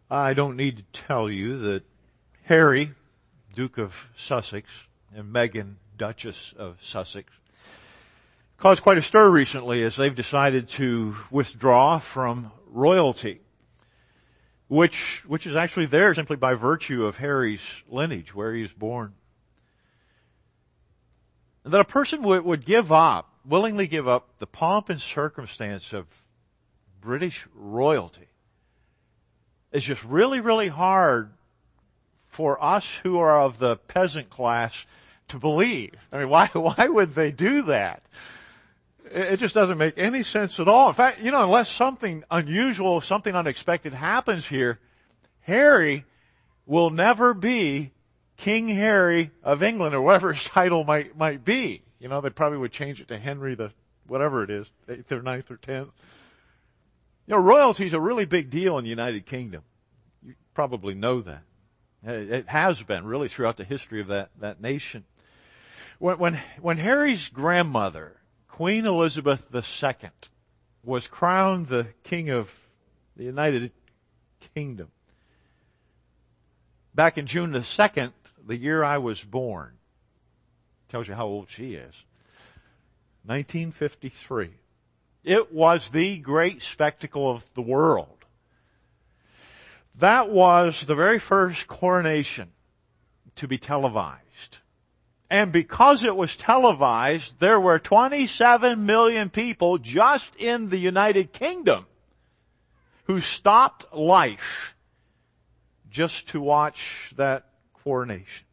I don't need to tell you that Harry, Duke of Sussex, and Meghan, Duchess of Sussex, caused quite a stir recently as they've decided to withdraw from royalty, which is actually there simply by virtue of Harry's lineage, where he was born. And that a person would willingly give up the pomp and circumstance of British royalty is just really, really hard for us who are of the peasant class to believe. I mean, why would they do that? It just doesn't make any sense at all. In fact, unless something unusual, something unexpected happens here, Harry will never be King Harry of England, or whatever his title might be. They probably would change it to Henry the, whatever it is, 8th or 9th or 10th. Royalty is a really big deal in the United Kingdom. You probably know that. It has been really throughout the history of that nation. When Harry's grandmother, Queen Elizabeth II, was crowned the King of the United Kingdom, back in June the 2nd, the year I was born, tells you how old she is, 1953. It was the great spectacle of the world. That was the very first coronation to be televised. And because it was televised, there were 27 million people just in the United Kingdom who stopped life just to watch that coronation.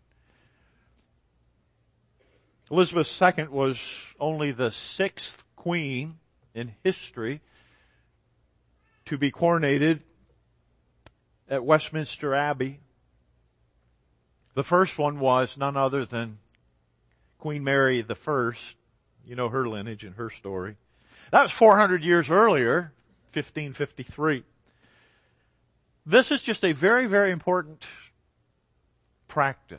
Elizabeth II was only the 6th queen in history to be coronated at Westminster Abbey. The first one was none other than Queen Mary I. You know her lineage and her story. That was 400 years earlier, 1553. This is just a very, very important practice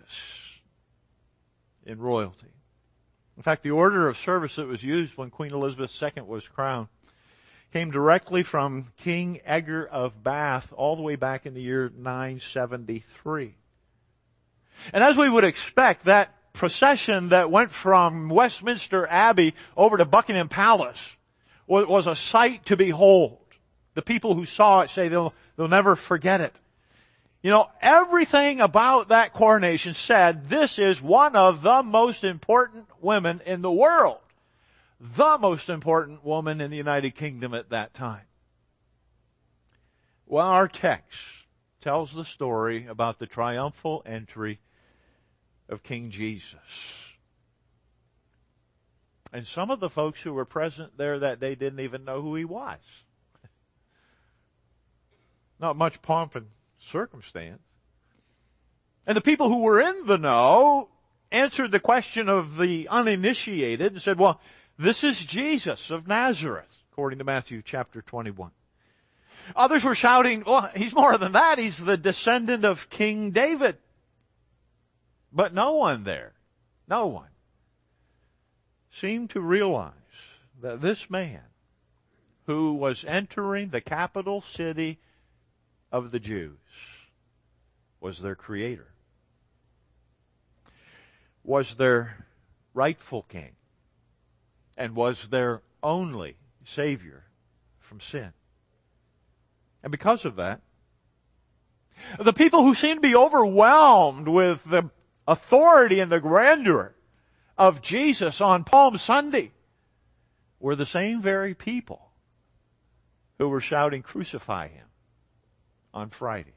in royalty. In fact, the order of service that was used when Queen Elizabeth II was crowned came directly from King Edgar of Bath all the way back in the year 973. And as we would expect, that procession that went from Westminster Abbey over to Buckingham Palace was a sight to behold. The people who saw it say they'll never forget it. Everything about that coronation said this is one of the most important women in the world. The most important woman in the United Kingdom at that time. Well, our text tells the story about the triumphal entry of King Jesus. And some of the folks who were present there that day didn't even know who he was. Not much pomp and circumstance. And the people who were in the know answered the question of the uninitiated and said, well, this is Jesus of Nazareth, according to Matthew chapter 21. Others were shouting, well, he's more than that. He's the descendant of King David. But no one there, no one, seemed to realize that this man who was entering the capital city of the Jews was their creator, was their rightful king, and was their only Savior from sin. And because of that, the people who seemed to be overwhelmed with the authority and the grandeur of Jesus on Palm Sunday were the same very people who were shouting, "Crucify him," on Friday.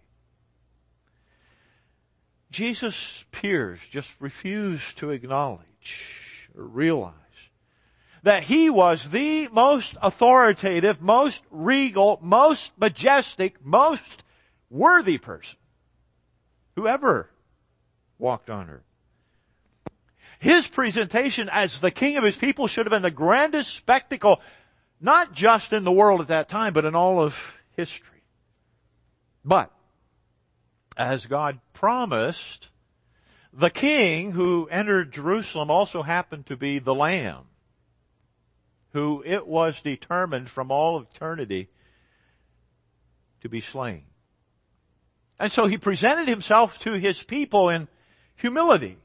Jesus' peers just refused to acknowledge or realize that he was the most authoritative, most regal, most majestic, most worthy person who ever walked on earth. His presentation as the king of his people should have been the grandest spectacle, not just in the world at that time, but in all of history. But, as God promised, the king who entered Jerusalem also happened to be the Lamb, who it was determined from all eternity to be slain. And so he presented himself to his people in humility.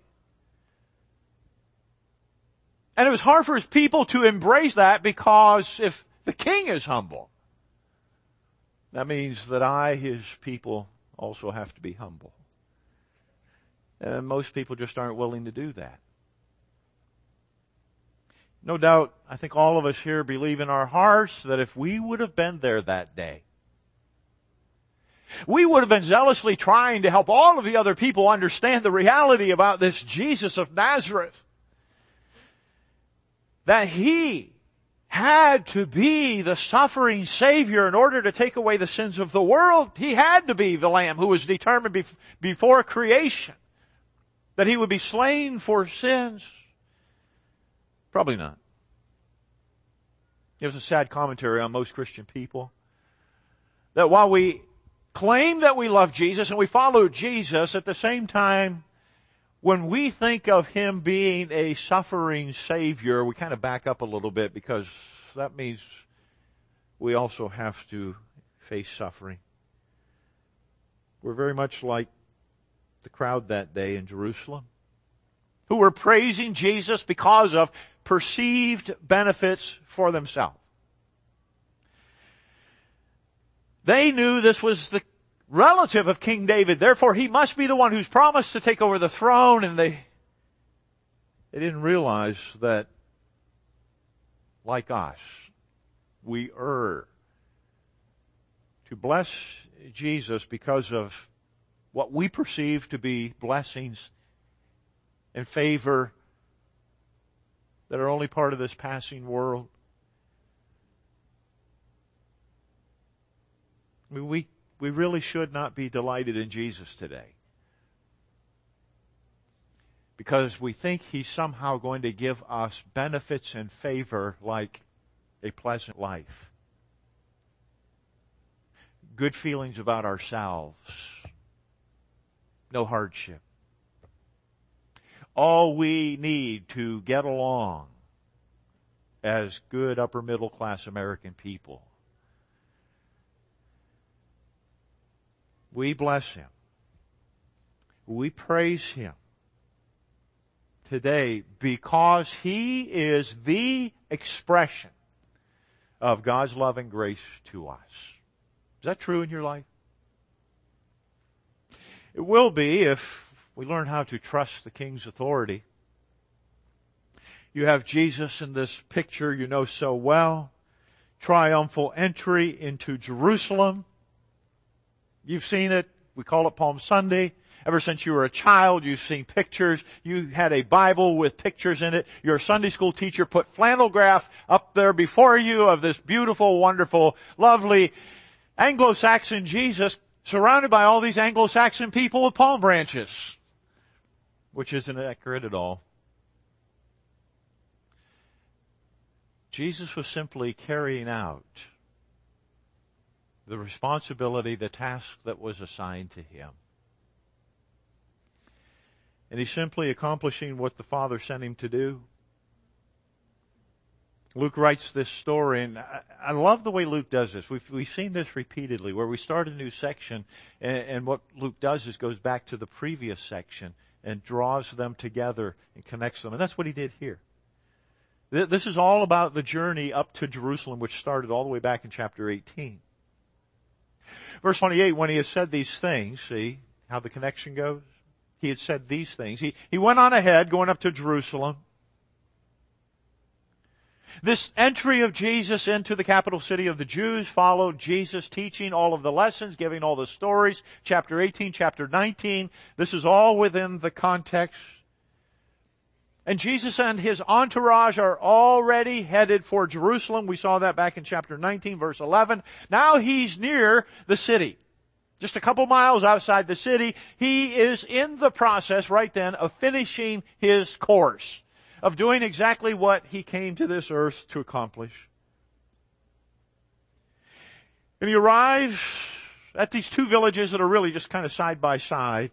And it was hard for his people to embrace that, because if the king is humble, that means that I, his people, also have to be humble. And most people just aren't willing to do that. No doubt, I think all of us here believe in our hearts that if we would have been there that day, we would have been zealously trying to help all of the other people understand the reality about this Jesus of Nazareth. That He had to be the suffering Savior in order to take away the sins of the world. He had to be the Lamb who was determined before creation that He would be slain for sins. Probably not. It was a sad commentary on most Christian people. That while we claim that we love Jesus and we follow Jesus, at the same time, when we think of Him being a suffering Savior, we kind of back up a little bit, because that means we also have to face suffering. We're very much like the crowd that day in Jerusalem, who were praising Jesus because of perceived benefits for themselves. They knew this was the relative of King David, therefore he must be the one who's promised to take over the throne, and they didn't realize that, like us, we err. To bless Jesus because of what we perceive to be blessings and favor that are only part of this passing world. I mean, we really should not be delighted in Jesus today, because we think He's somehow going to give us benefits and favor like a pleasant life, good feelings about ourselves, no hardship. All we need to get along as good upper middle class American people. We bless Him. We praise Him today because He is the expression of God's love and grace to us. Is that true in your life? It will be if we learn how to trust the King's authority. You have Jesus in this picture you know so well. Triumphal entry into Jerusalem. You've seen it. We call it Palm Sunday. Ever since you were a child, you've seen pictures. You had a Bible with pictures in it. Your Sunday school teacher put flannel graph up there before you of this beautiful, wonderful, lovely Anglo-Saxon Jesus surrounded by all these Anglo-Saxon people with palm branches, which isn't accurate at all. Jesus was simply carrying out the responsibility, the task that was assigned to Him. And He's simply accomplishing what the Father sent Him to do. Luke writes this story, and I love the way Luke does this. We've seen this repeatedly, where we start a new section, and what Luke does is goes back to the previous section and draws them together and connects them. And that's what he did here. This is all about the journey up to Jerusalem, which started all the way back in chapter 18. Verse 28, when he has said these things, see how the connection goes? He had said these things. He went on ahead, going up to Jerusalem. This entry of Jesus into the capital city of the Jews followed Jesus teaching all of the lessons, giving all the stories. Chapter 18, chapter 19. This is all within the context. And Jesus and His entourage are already headed for Jerusalem. We saw that back in chapter 19, verse 11. Now He's near the city. Just a couple miles outside the city. He is in the process right then of finishing His course, of doing exactly what He came to this earth to accomplish. And He arrives at these two villages that are really just kind of side by side.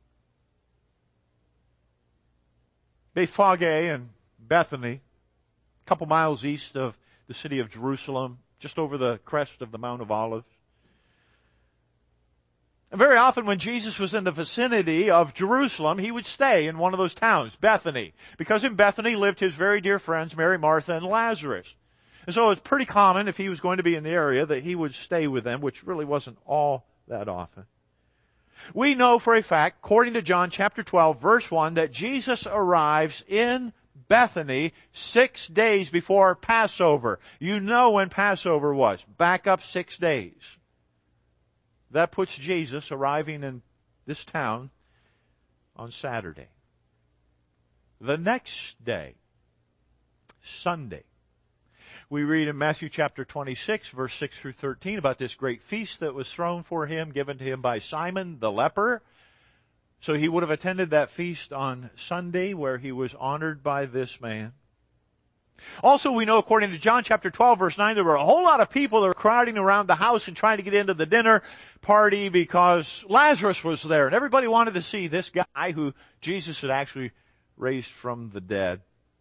Bethphage and Bethany, a couple miles east of the city of Jerusalem, just over the crest of the Mount of Olives. And very often when Jesus was in the vicinity of Jerusalem, he would stay in one of those towns, Bethany, because in Bethany lived his very dear friends, Mary, Martha, and Lazarus. And so it's pretty common if he was going to be in the area that he would stay with them, which really wasn't all that often. We know for a fact, according to John chapter 12, verse 1, that Jesus arrives in Bethany 6 days before Passover. You know when Passover was. Back up 6 days. That puts Jesus arriving in this town on Saturday. The next day, Sunday, we read in Matthew chapter 26, verse 6 through 13, about this great feast that was thrown for him, given to him by Simon the leper. So he would have attended that feast on Sunday, where he was honored by this man. Also, we know, according to John chapter 12, verse 9, there were a whole lot of people that were crowding around the house and trying to get into the dinner party because Lazarus was there. And everybody wanted to see this guy who Jesus had actually raised from the dead.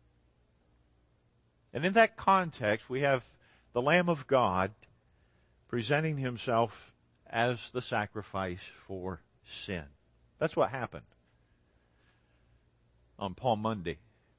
And in that context, we have the Lamb of God presenting himself as the sacrifice for sin. That's what happened on Palm Monday.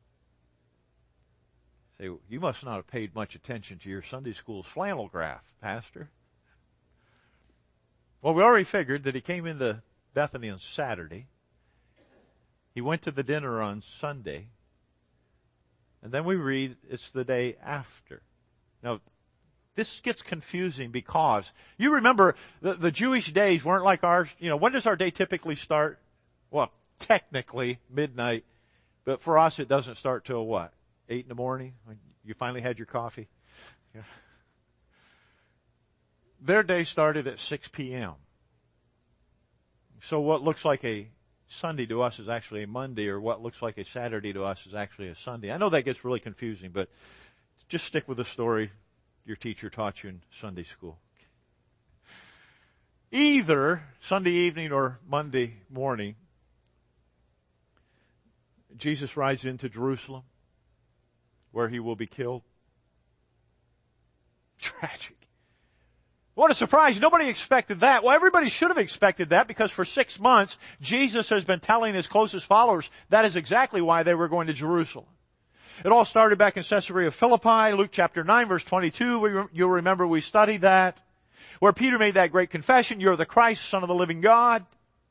Say, you must not have paid much attention to your Sunday school's flannel graph, Pastor. Well, we already figured that he came into Bethany on Saturday. He went to the dinner on Sunday. And then we read it's the day after. Now, this gets confusing because you remember the Jewish days weren't like ours. You know, when does our day typically start? Well, technically midnight. But for us, it doesn't start till what? 8 in the morning, when you finally had your coffee. Yeah. Their day started at 6 p.m. So what looks like a Sunday to us is actually a Monday, or what looks like a Saturday to us is actually a Sunday. I know that gets really confusing, but just stick with the story your teacher taught you in Sunday school. Either Sunday evening or Monday morning, Jesus rides into Jerusalem, where he will be killed. Tragic. What a surprise. Nobody expected that. Well, everybody should have expected that because for 6 months, Jesus has been telling his closest followers that is exactly why they were going to Jerusalem. It all started back in Caesarea Philippi, Luke chapter 9, verse 22. You'll remember we studied that, where Peter made that great confession, you're the Christ, Son of the living God.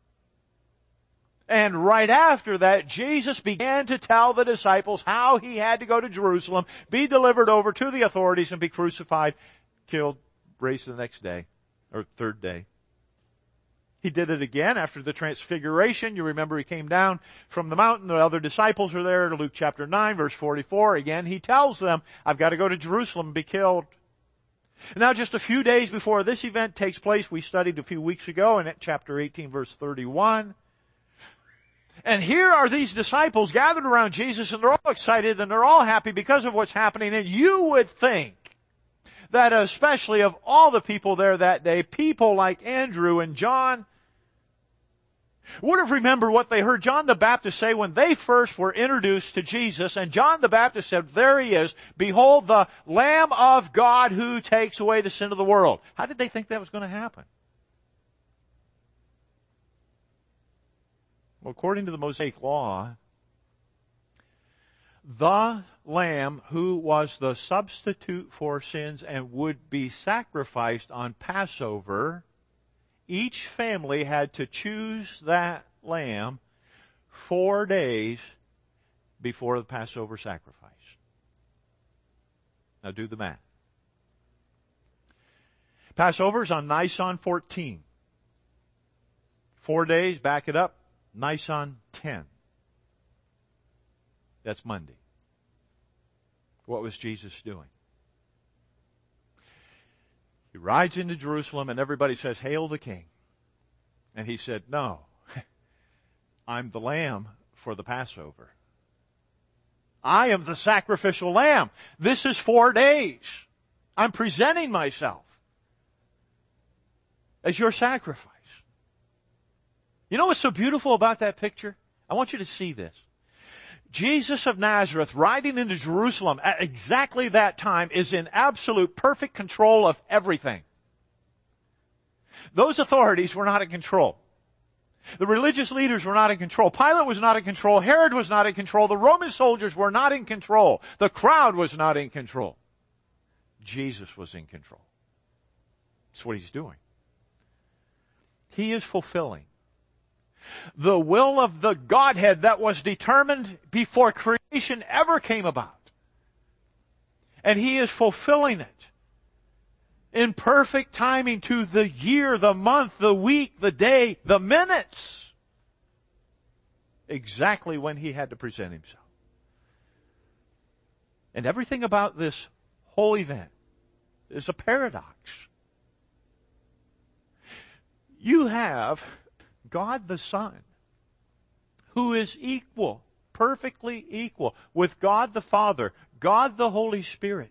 And right after that, Jesus began to tell the disciples how he had to go to Jerusalem, be delivered over to the authorities, and be crucified, killed, raised the next day, or third day. He did it again after the transfiguration. You remember he came down from the mountain. The other disciples are there. Luke chapter 9, verse 44. Again, he tells them, I've got to go to Jerusalem and be killed. Now, just a few days before this event takes place, we studied a few weeks ago in chapter 18, verse 31. And here are these disciples gathered around Jesus, and they're all excited and they're all happy because of what's happening. And you would think that especially of all the people there that day, people like Andrew and John would have remembered what they heard John the Baptist say when they first were introduced to Jesus. And John the Baptist said, there he is. Behold, the Lamb of God who takes away the sin of the world. How did they think that was going to happen? Well, according to the Mosaic Law, the Lamb who was the substitute for sins and would be sacrificed on Passover, each family had to choose that lamb 4 days before the Passover sacrifice. Now do the math. Passover's on Nisan 14. 4 days, back it up, Nisan 10. That's Monday. What was Jesus doing? He rides into Jerusalem and everybody says, Hail the King. And he said, no, I'm the lamb for the Passover. I am the sacrificial lamb. This is 4 days. I'm presenting myself as your sacrifice. You know what's so beautiful about that picture? I want you to see this. Jesus of Nazareth riding into Jerusalem at exactly that time is in absolute perfect control of everything. Those authorities were not in control. The religious leaders were not in control. Pilate was not in control. Herod was not in control. The Roman soldiers were not in control. The crowd was not in control. Jesus was in control. That's what he's doing. He is fulfilling the will of the Godhead that was determined before creation ever came about. And he is fulfilling it in perfect timing to the year, the month, the week, the day, the minutes. Exactly when he had to present himself. And everything about this whole event is a paradox. You have God the Son, who is equal, perfectly equal, with God the Father, God the Holy Spirit,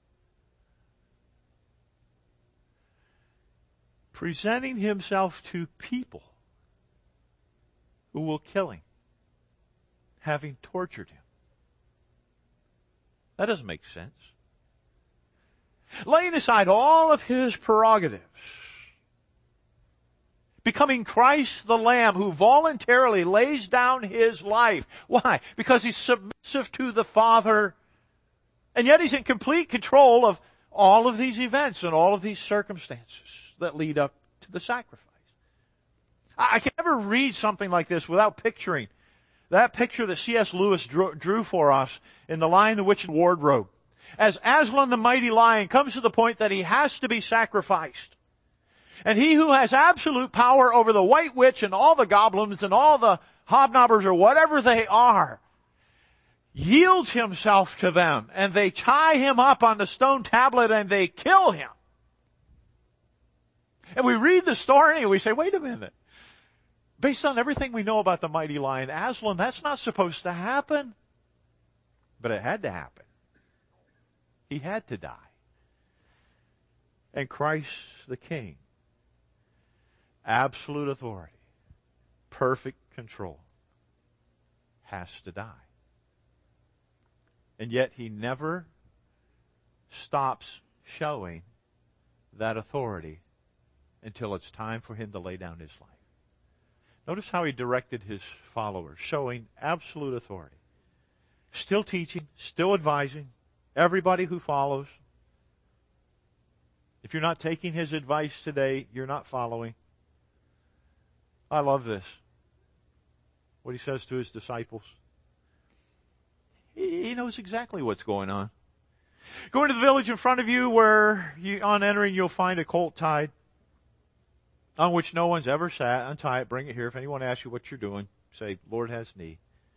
presenting himself to people who will kill him, having tortured him. That doesn't make sense. Laying aside all of his prerogatives, becoming Christ the Lamb who voluntarily lays down his life. Why? Because he's submissive to the Father, and yet he's in complete control of all of these events and all of these circumstances that lead up to the sacrifice. I can never read something like this without picturing that picture that C.S. Lewis drew for us in The Lion, the Witch, and Wardrobe. As Aslan the mighty lion comes to the point that he has to be sacrificed, and he who has absolute power over the White Witch and all the goblins and all the hobnobbers or whatever they are, yields himself to them, and they tie him up on the stone tablet and they kill him. And we read the story and we say, wait a minute. Based on everything we know about the mighty lion Aslan, that's not supposed to happen. But it had to happen. He had to die. And Christ the King, absolute authority, perfect control, has to die. And yet he never stops showing that authority until it's time for him to lay down his life. Notice how he directed his followers, showing absolute authority. Still teaching, still advising everybody who follows. If you're not taking his advice today, you're not following. I love this. What he says to his disciples. He knows exactly what's going on. Go into the village in front of you where on entering you'll find a colt tied on which no one's ever sat. Untie it, bring it here. If anyone asks you what you're doing, say, Lord has need.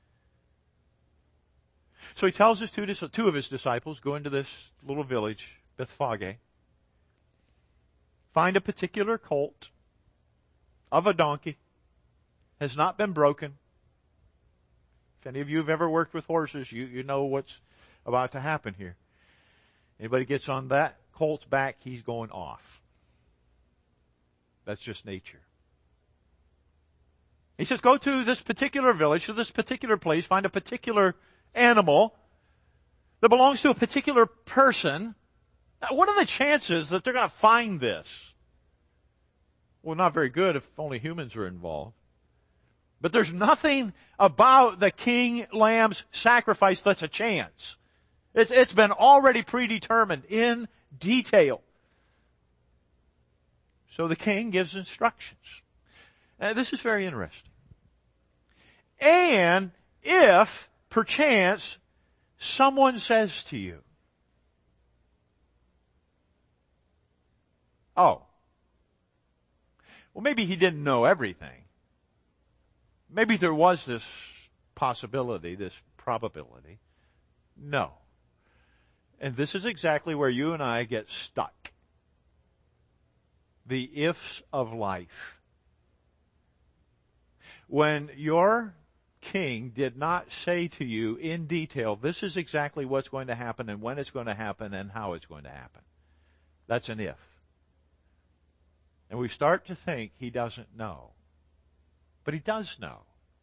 So he tells his two of his disciples, go into this little village, Bethphage. Find a particular colt of a donkey. Has not been broken. If any of you have ever worked with horses, you know what's about to happen here. Anybody gets on that colt's back, he's going off. That's just nature. He says, go to this particular village, to this particular place, find a particular animal that belongs to a particular person. What are the chances that they're going to find this? Well, not very good if only humans are involved. But there's nothing about the king lamb's sacrifice that's a chance. It's been already predetermined in detail. So the king gives instructions. This is very interesting. And if, perchance, someone says to you, oh, well, maybe he didn't know everything. Maybe there was this possibility, this probability. No. And this is exactly where you and I get stuck. The ifs of life. When your king did not say to you in detail, this is exactly what's going to happen and when it's going to happen and how it's going to happen. That's an if. And we start to think he doesn't know. But he does know.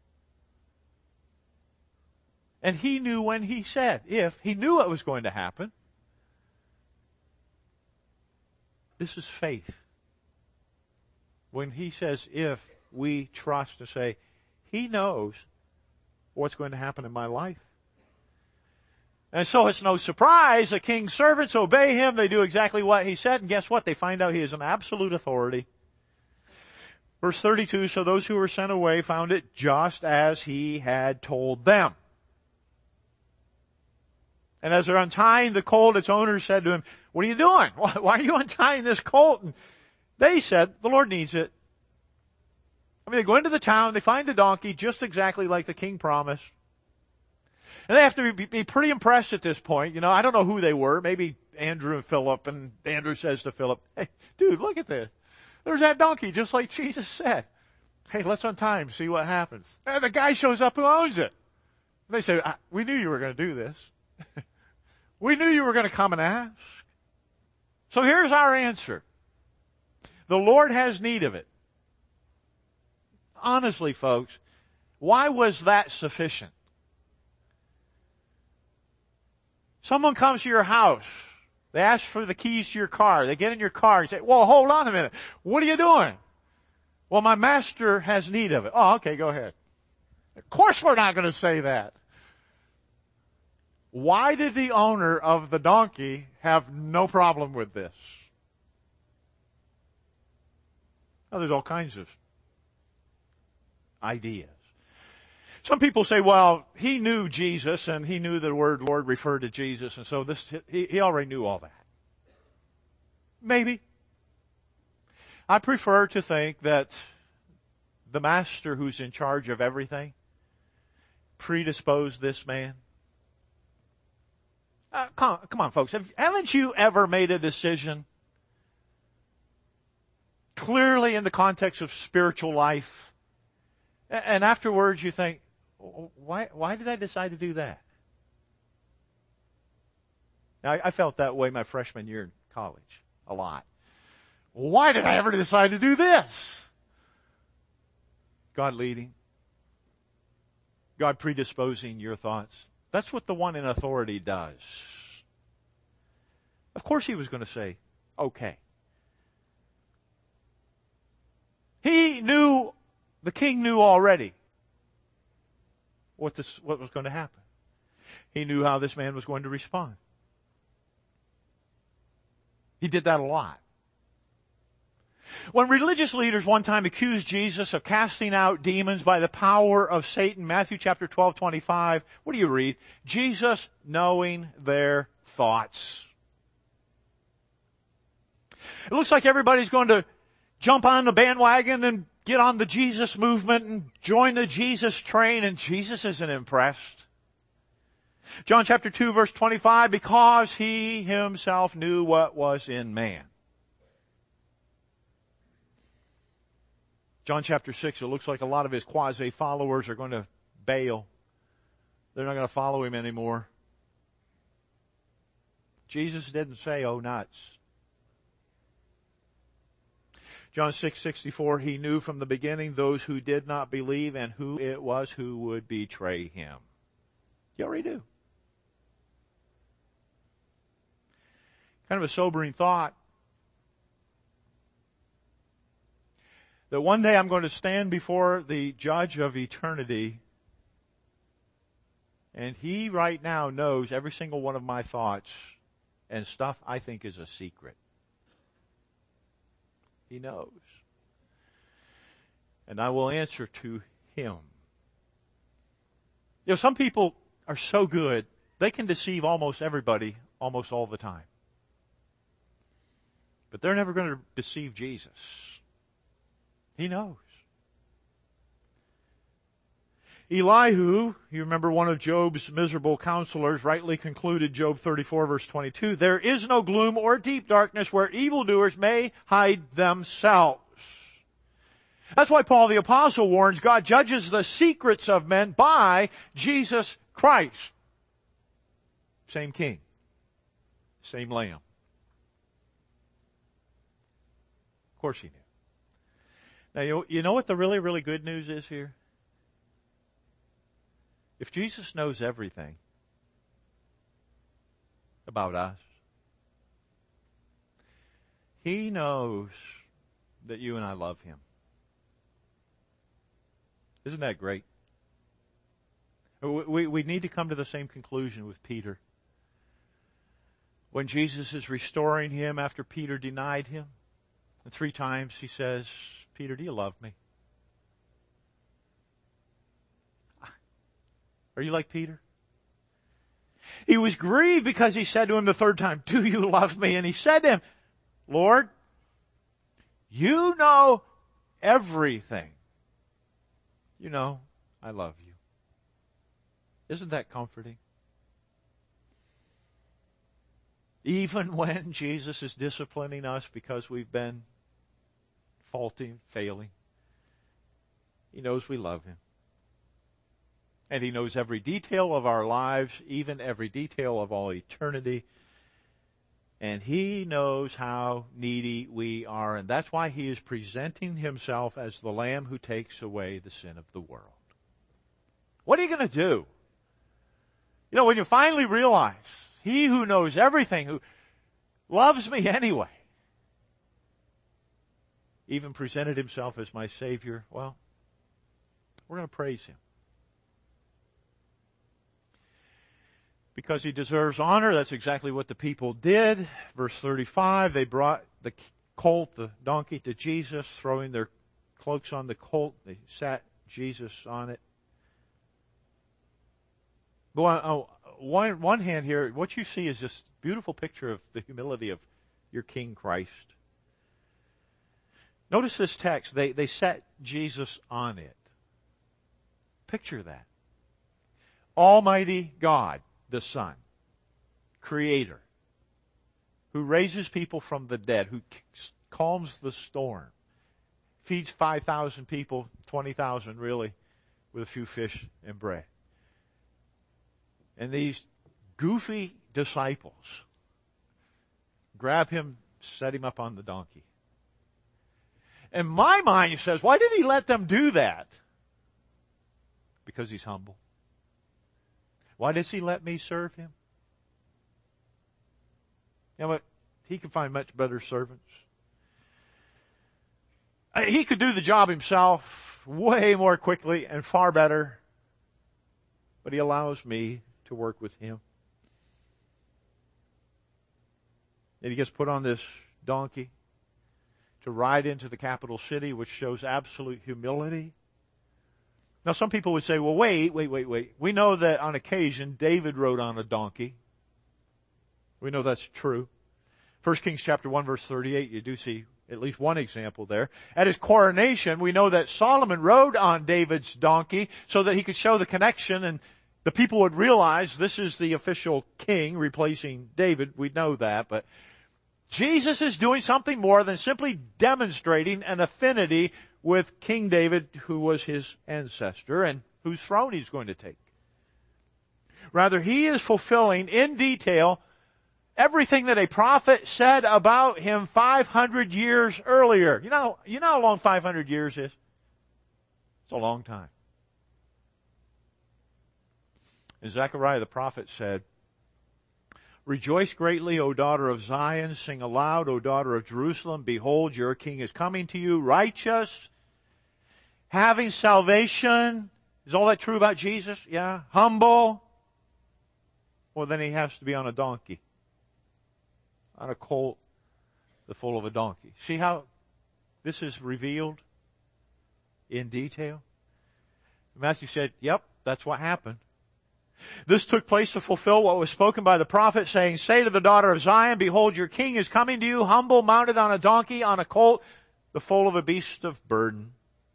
And he knew when he said, if he knew it was going to happen. This is faith. when he says if, we trust to say, he knows what's going to happen in my life. And so it's no surprise the king's servants obey him. They do exactly what he said. And guess what? They find out he is an absolute authority. Verse 32, so those who were sent away found it just as he had told them. And as they're untying the colt, its owner said to him, what are you doing? Why are you untying this colt? And they said, the Lord needs it. I mean, they go into the town, they find the donkey just exactly like the king promised. And they have to be pretty impressed at this point. You know, I don't know who they were. Maybe Andrew and Philip. And Andrew says to Philip, hey, dude, look at this. There's that donkey just like Jesus said. Hey, let's untie him, see what happens. And the guy shows up who owns it. And they say, we knew you were going to do this. We knew you were going to come and ask. So here's our answer. The Lord has need of it. Honestly, folks, why was that sufficient? Someone comes to your house. They ask for the keys to your car. They get in your car and say, well, hold on a minute. What are you doing? Well, my master has need of it. Oh, okay, go ahead. Of course we're not going to say that. Why did the owner of the donkey have no problem with this? Well, there's all kinds of ideas. Some people say, well, he knew Jesus and he knew the word Lord referred to Jesus, and so he already knew all that. Maybe. I prefer to think that the master who's in charge of everything predisposed this man. Come on, folks. Haven't you ever made a decision clearly in the context of spiritual life, and afterwards you think, why did I decide to do that? Now, I felt that way my freshman year in college a lot. Why did I ever decide to do this? God leading. God predisposing your thoughts. That's what the one in authority does. Of course he was going to say, okay. He knew, the king knew already what was going to happen. He knew how this man was going to respond. He did that a lot. When religious leaders one time accused Jesus of casting out demons by the power of Satan, Matthew chapter 12:25, what do you read? Jesus knowing their thoughts. It looks like everybody's going to jump on the bandwagon and get on the Jesus movement and join the Jesus train, and Jesus isn't impressed. John chapter 2 verse 25, because he himself knew what was in man. John chapter 6, it looks like a lot of his quasi-followers are going to bail. They're not going to follow him anymore. Jesus didn't say, oh nuts. John 6:64, he knew from the beginning those who did not believe and who it was who would betray him. You already do. Kind of a sobering thought. That one day I'm going to stand before the judge of eternity, and he right now knows every single one of my thoughts and stuff I think is a secret. He knows. And I will answer to him. You know, some people are so good, they can deceive almost everybody almost all the time. But they're never going to deceive Jesus. He knows. Elihu, you remember one of Job's miserable counselors, rightly concluded Job 34 verse 22, there is no gloom or deep darkness where evildoers may hide themselves. That's why Paul the Apostle warns God judges the secrets of men by Jesus Christ. Same King. Same Lamb. Of course he knew. Now, you know what the really, really good news is here? If Jesus knows everything about us, he knows that you and I love Him. Isn't that great? We need to come to the same conclusion with Peter. When Jesus is restoring him after Peter denied Him, and 3 times He says, Peter, do you love me? Are you like Peter? He was grieved because He said to him the 3rd time, do you love me? And He said to him, Lord, you know everything. You know I love you. Isn't that comforting? Even when Jesus is disciplining us because we've been faulty, failing, He knows we love Him. And He knows every detail of our lives, even every detail of all eternity. And He knows how needy we are. And that's why He is presenting Himself as the Lamb who takes away the sin of the world. What are you going to do? You know, when you finally realize He who knows everything, who loves me anyway, even presented Himself as my Savior, well, we're going to praise Him. Because He deserves honor. That's exactly what the people did. Verse 35, they brought the colt, the donkey, to Jesus, throwing their cloaks on the colt. They sat Jesus on it. But on one hand here, what you see is this beautiful picture of the humility of your King Christ. Notice this text. They set Jesus on it. Picture that. Almighty God, the Son, Creator, who raises people from the dead, who calms the storm, feeds 5,000 people, 20,000 really, with a few fish and bread. And these goofy disciples grab Him, set Him up on the donkey. And my mind says, why did He let them do that? Because He's humble. Why does He let me serve Him? You know what? He could find much better servants. He could do the job Himself way more quickly and far better. But He allows me to work with Him. And He gets put on this donkey to ride into the capital city, which shows absolute humility. Now some people would say, well, wait. We know that on occasion David rode on a donkey. We know that's true. 1 Kings chapter 1 verse 38, you do see at least one example there. At his coronation, we know that Solomon rode on David's donkey so that he could show the connection and the people would realize this is the official king replacing David. We know that, but Jesus is doing something more than simply demonstrating an affinity with King David, who was his ancestor and whose throne He's going to take. Rather, He is fulfilling in detail everything that a prophet said about Him 500 years earlier. You know how long 500 years is? It's a long time. And Zechariah the prophet said, Rejoice greatly, O daughter of Zion. Sing aloud, O daughter of Jerusalem. Behold, your king is coming to you, righteous, having salvation. Is all that true about Jesus? Yeah. Humble. Well, then He has to be on a donkey. On a colt, the foal of a donkey. See how this is revealed in detail? Matthew said, yep, that's what happened. This took place to fulfill what was spoken by the prophet, saying, Say to the daughter of Zion, Behold, your king is coming to you, humble, mounted on a donkey, on a colt, the foal of a beast of burden.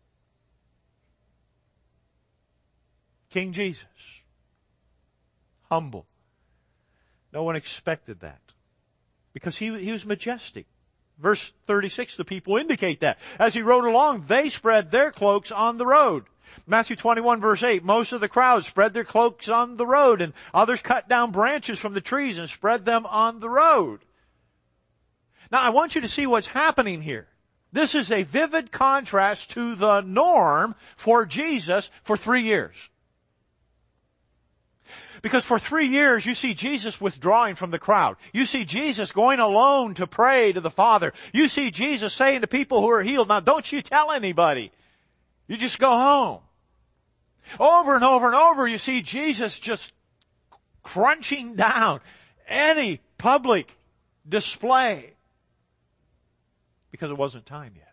King Jesus. Humble. No one expected that. Because he was majestic. Verse 36, the people indicate that. As He rode along, they spread their cloaks on the road. Matthew 21 verse 8, most of the crowd spread their cloaks on the road, and others cut down branches from the trees and spread them on the road. Now I want you to see what's happening here. This is a vivid contrast to the norm for Jesus for 3 years. Because for 3 years you see Jesus withdrawing from the crowd. You see Jesus going alone to pray to the Father. You see Jesus saying to people who are healed, now don't you tell anybody. You just go home. Over and over and over you see Jesus just crunching down any public display. Because it wasn't time yet.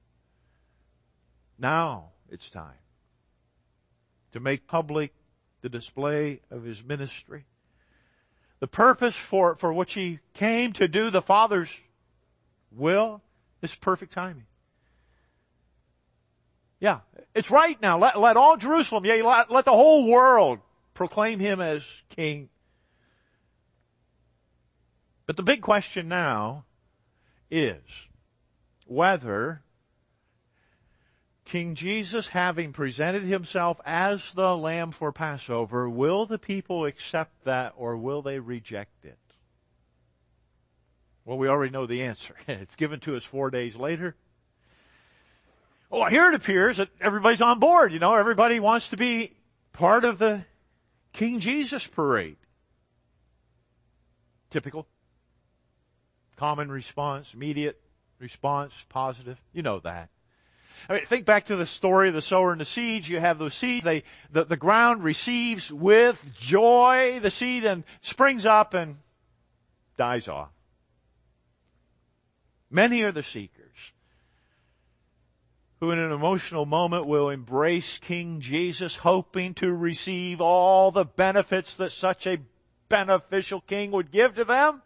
Now it's time to make public the display of His ministry. The purpose for which He came to do the Father's will is perfect timing. Yeah, it's right now. Let all Jerusalem, let the whole world proclaim Him as King. But the big question now is whether King Jesus, having presented Himself as the Lamb for Passover, will the people accept that or will they reject it? Well, we already know the answer. It's given to us 4 days later. Oh, here it appears that everybody's on board. Everybody wants to be part of the King Jesus parade. Typical. Common response, immediate response, positive. You know that. Think back to the story of the sower and the seeds. You have those seeds. The ground receives with joy the seed and springs up and dies off. Many are the seekers who in an emotional moment will embrace King Jesus, hoping to receive all the benefits that such a beneficial king would give to them,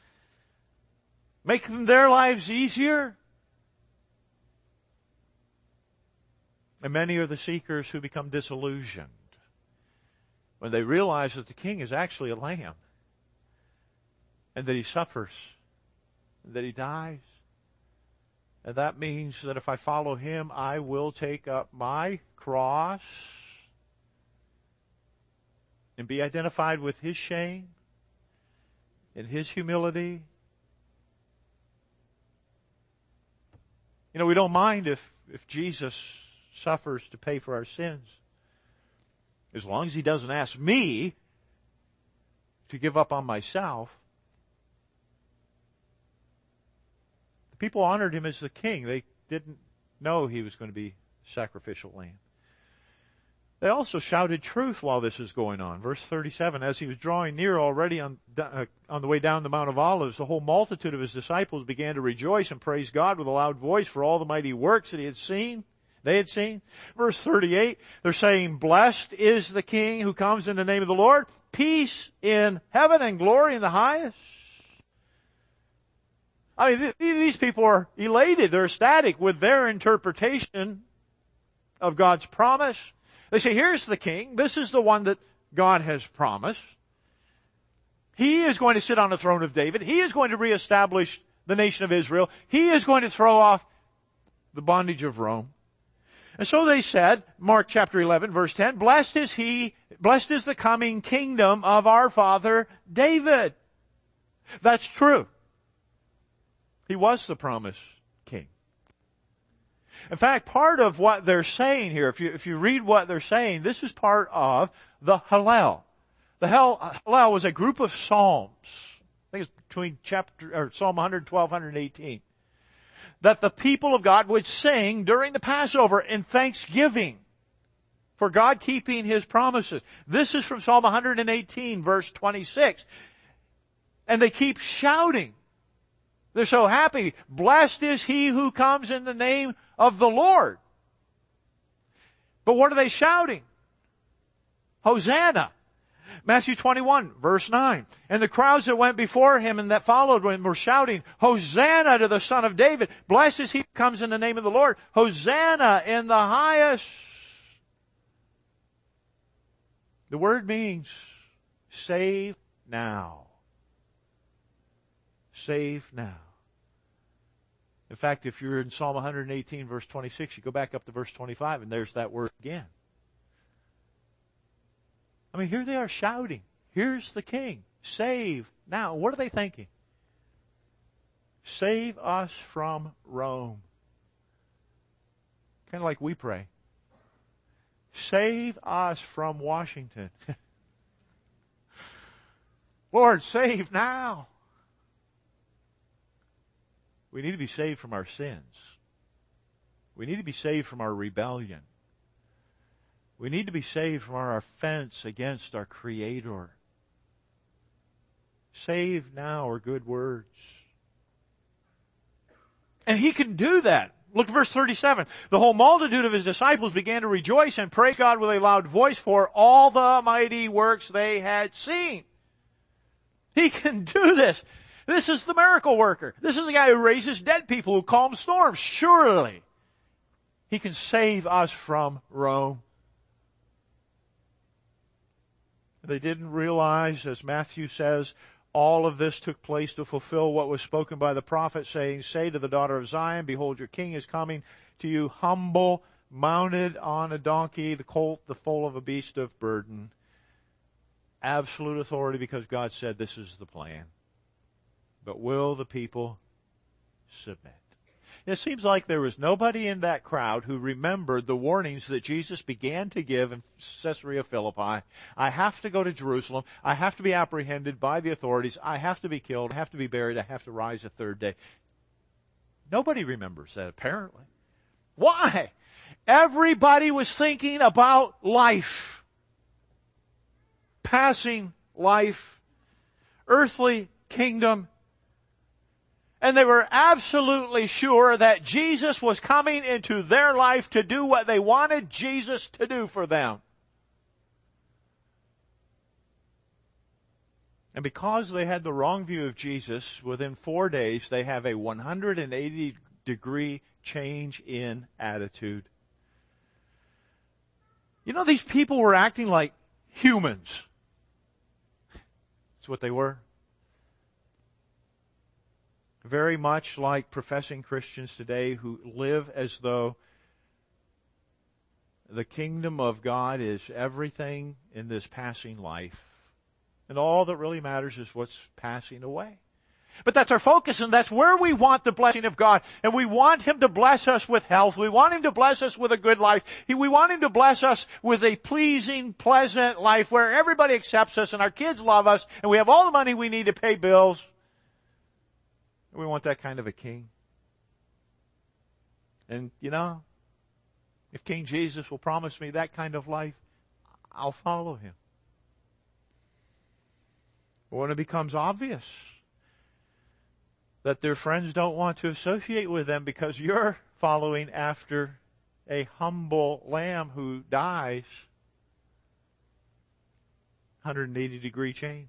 making their lives easier. And many are the seekers who become disillusioned when they realize that the king is actually a lamb and that He suffers, and that He dies. And that means that if I follow Him, I will take up my cross and be identified with His shame and His humility. We don't mind if Jesus suffers to pay for our sins, as long as He doesn't ask me to give up on myself. The people honored Him as the king. They didn't know He was going to be sacrificial lamb. They also shouted truth while this is going on. Verse 37, as He was drawing near already on the way down the Mount of Olives, the whole multitude of His disciples began to rejoice and praise God with a loud voice for all the mighty works that they had seen. Verse 38, they're saying, blessed is the King who comes in the name of the Lord. Peace in heaven and glory in the highest. These people are elated. They're ecstatic with their interpretation of God's promise. They say, here's the King. This is the one that God has promised. He is going to sit on the throne of David. He is going to reestablish the nation of Israel. He is going to throw off the bondage of Rome. And so they said, Mark chapter 11, verse 10, blessed is the coming kingdom of our father David. That's true. He was the promised king. In fact, part of what they're saying here, if you read what they're saying, this is part of the Hallel. The Hallel was a group of psalms. I think it's between Psalm 112, 118. That the people of God would sing during the Passover in thanksgiving for God keeping His promises. This is from Psalm 118, verse 26. And they keep shouting. They're so happy. Blessed is He who comes in the name of the Lord. But what are they shouting? Hosanna. Matthew 21, verse 9. And the crowds that went before Him and that followed Him were shouting, Hosanna to the Son of David. Blessed is He who comes in the name of the Lord. Hosanna in the highest. The word means save now. Save now. In fact, if you're in Psalm 118, verse 26, you go back up to verse 25, and there's that word again. Here they are shouting, here's the King, save now. What are they thinking? Save us from Rome. Kind of like we pray. Save us from Washington. Lord, save now. We need to be saved from our sins. We need to be saved from our rebellion. We need to be saved from our offense against our Creator. Save now are good words. And He can do that. Look at verse 37. The whole multitude of His disciples began to rejoice and praise God with a loud voice for all the mighty works they had seen. He can do this. This is the miracle worker. This is the guy who raises dead people, who calms storms. Surely He can save us from Rome. They didn't realize, as Matthew says, all of this took place to fulfill what was spoken by the prophet, saying, say to the daughter of Zion, behold, your king is coming to you humble, mounted on a donkey, the colt, the foal of a beast of burden. Absolute authority, because God said this is the plan. But will the people submit? It seems like there was nobody in that crowd who remembered the warnings that Jesus began to give in Caesarea Philippi. I have to go to Jerusalem. I have to be apprehended by the authorities. I have to be killed. I have to be buried. I have to rise a third day. Nobody remembers that, apparently. Why? Everybody was thinking about life. Passing life. Earthly kingdom. And they were absolutely sure that Jesus was coming into their life to do what they wanted Jesus to do for them. And because they had the wrong view of Jesus, within 4 days they have a 180-degree change in attitude. You know, these people were acting like humans. That's what they were. Very much like professing Christians today who live as though the kingdom of God is everything in this passing life. And all that really matters is what's passing away. But that's our focus, and that's where we want the blessing of God. And we want Him to bless us with health. We want Him to bless us with a good life. We want Him to bless us with a pleasing, pleasant life where everybody accepts us and our kids love us and we have all the money we need to pay bills. We want that kind of a king. And, you know, if King Jesus will promise me that kind of life, I'll follow Him. But when it becomes obvious that their friends don't want to associate with them because you're following after a humble lamb who dies, 180-degree change.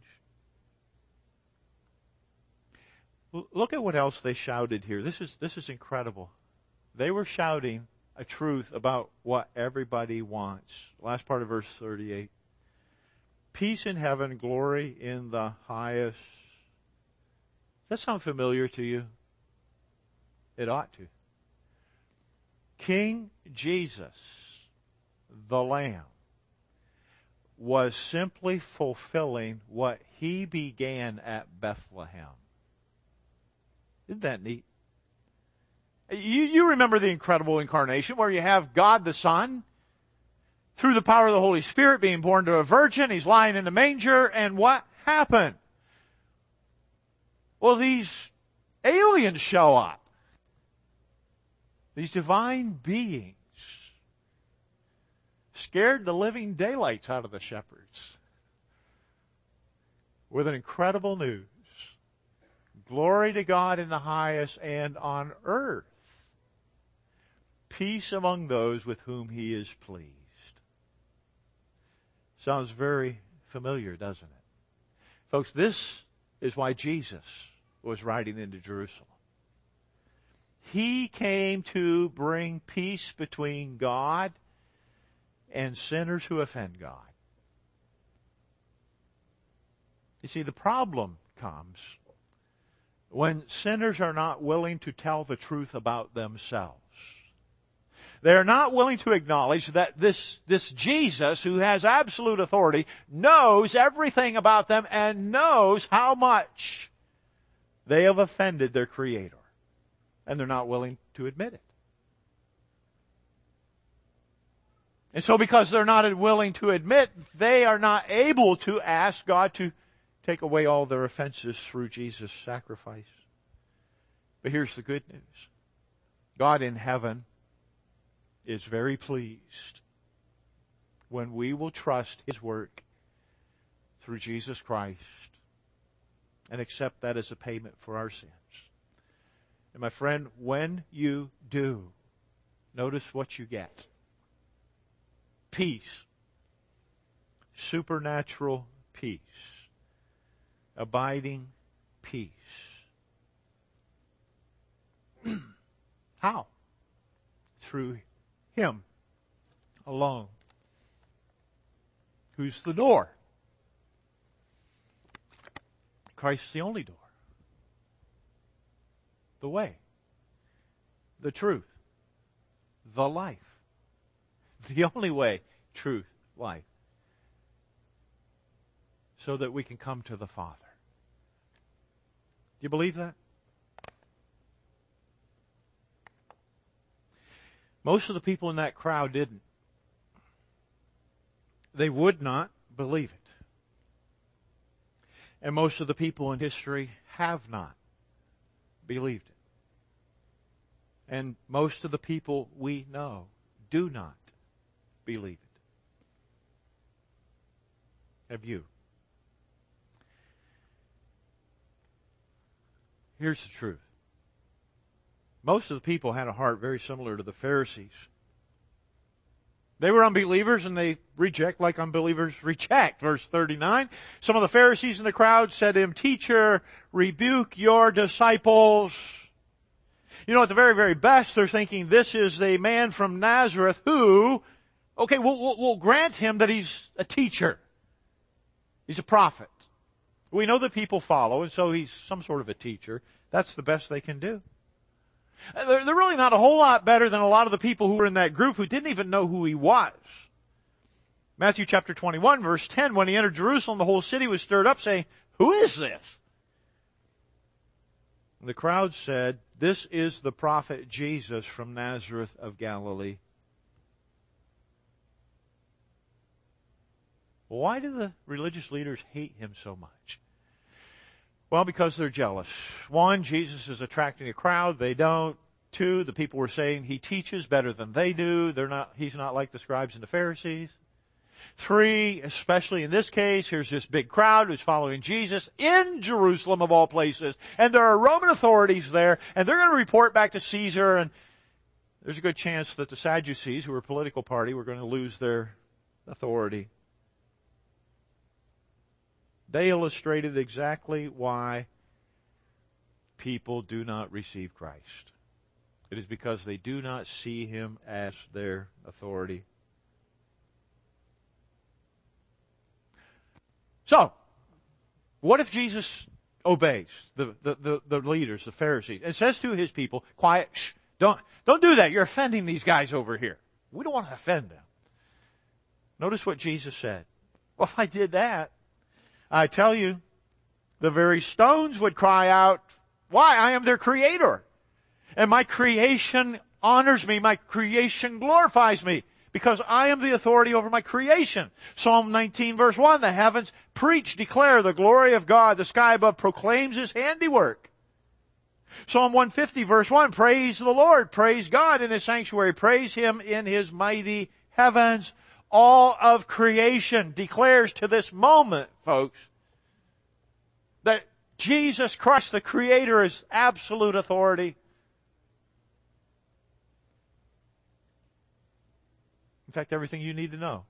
Look at what else they shouted here. This is incredible. They were shouting a truth about what everybody wants. Last part of verse 38. Peace in heaven, glory in the highest. Does that sound familiar to you? It ought to. King Jesus, the Lamb, was simply fulfilling what He began at Bethlehem. Isn't that neat? You remember the incredible incarnation where you have God the Son through the power of the Holy Spirit being born to a virgin. He's lying in the manger, and what happened? Well, these aliens show up. These divine beings scared the living daylights out of the shepherds with an incredible news. Glory to God in the highest, and on earth peace among those with whom He is pleased. Sounds very familiar, doesn't it? Folks, this is why Jesus was riding into Jerusalem. He came to bring peace between God and sinners who offend God. You see, the problem comes when sinners are not willing to tell the truth about themselves. They are not willing to acknowledge that this Jesus, who has absolute authority, knows everything about them and knows how much they have offended their Creator. And they're not willing to admit it. And so because they're not willing to admit, they are not able to ask God to take away all their offenses through Jesus' sacrifice. But here's the good news. God in heaven is very pleased when we will trust His work through Jesus Christ and accept that as a payment for our sins. And my friend, when you do, notice what you get. Peace. Supernatural peace. Abiding peace. How? Through Him alone. Who's the door? Christ's the only door. The way. The truth. The life. The only way, truth, life. So that we can come to the Father. Do you believe that? Most of the people in that crowd didn't. They would not believe it. And most of the people in history have not believed it. And most of the people we know do not believe it. Have you? Here's the truth. Most of the people had a heart very similar to the Pharisees. They were unbelievers and they reject like unbelievers reject. Verse 39, some of the Pharisees in the crowd said to him, "Teacher, rebuke your disciples." You know, at the very, very best, they're thinking this is a man from Nazareth who, okay, we'll grant him that he's a teacher. He's a prophet. We know that people follow, and so he's some sort of a teacher. That's the best they can do. They're really not a whole lot better than a lot of the people who were in that group who didn't even know who he was. Matthew chapter 21, verse 10, when he entered Jerusalem, the whole city was stirred up, saying, "Who is this?" And the crowd said, "This is the prophet Jesus from Nazareth of Galilee." Why do the religious leaders hate him so much? Well, because they're jealous. One, Jesus is attracting a crowd. They don't. Two, the people were saying he teaches better than they do. He's not like the scribes and the Pharisees. Three, especially in this case, here's this big crowd who's following Jesus in Jerusalem of all places. And there are Roman authorities there, and they're going to report back to Caesar, and there's a good chance that the Sadducees, who are a political party, were going to lose their authority. They illustrated exactly why people do not receive Christ. It is because they do not see Him as their authority. So, what if Jesus obeys the leaders, the Pharisees, and says to His people, "Quiet, shh, don't do that. You're offending these guys over here. We don't want to offend them." Notice what Jesus said. Well, if I did that, I tell you, the very stones would cry out, "Why? I am their creator. And my creation honors me. My creation glorifies me because I am the authority over my creation." Psalm 19 verse 1, the heavens preach, declare the glory of God. The sky above proclaims His handiwork. Psalm 150 verse 1, praise the Lord, praise God in His sanctuary, praise Him in His mighty heavens. All of creation declares to this moment, folks, that Jesus Christ, the Creator, is absolute authority. In fact, everything you need to know,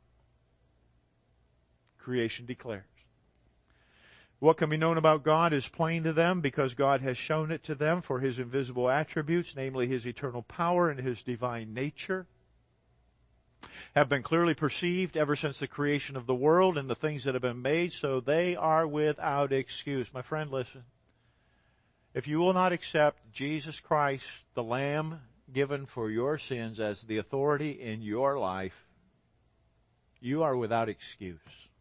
creation declares. What can be known about God is plain to them because God has shown it to them, for His invisible attributes, namely His eternal power and His divine nature, have been clearly perceived ever since the creation of the world and the things that have been made, so they are without excuse. My friend, listen. If you will not accept Jesus Christ, the Lamb given for your sins, as the authority in your life, you are without excuse.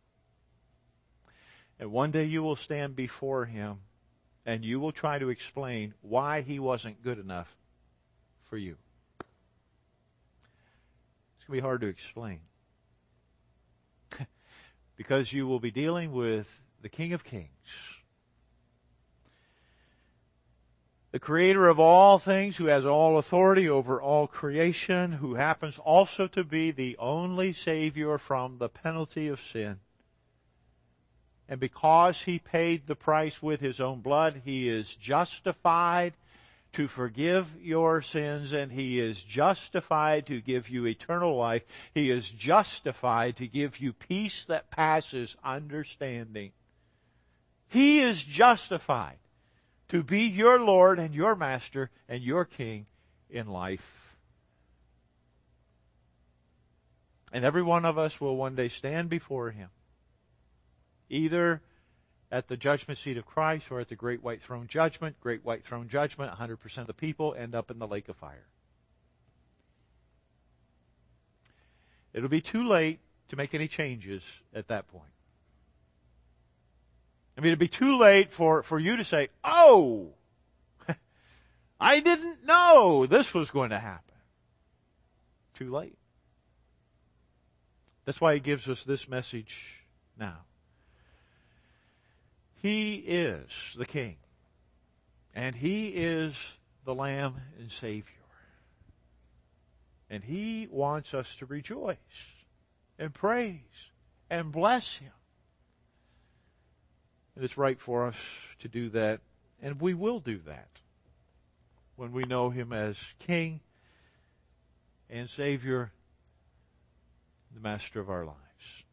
And one day you will stand before Him and you will try to explain why He wasn't good enough for you. It's going to be hard to explain. Because you will be dealing with the King of Kings, the Creator of all things, who has all authority over all creation, who happens also to be the only Savior from the penalty of sin. And because He paid the price with His own blood, He is justified to forgive your sins, and He is justified to give you eternal life. He is justified to give you peace that passes understanding. He is justified to be your Lord and your Master and your King in life. And every one of us will one day stand before Him, either at the judgment seat of Christ or at the great white throne judgment. Great white throne judgment, 100% of the people end up in the lake of fire. It'll be too late to make any changes at that point. I mean, it'd be too late for you to say, oh, I didn't know this was going to happen. Too late. That's why He gives us this message now. He is the King, and He is the Lamb and Savior. And He wants us to rejoice and praise and bless Him. And it's right for us to do that, and we will do that when we know Him as King and Savior, the Master of our lives.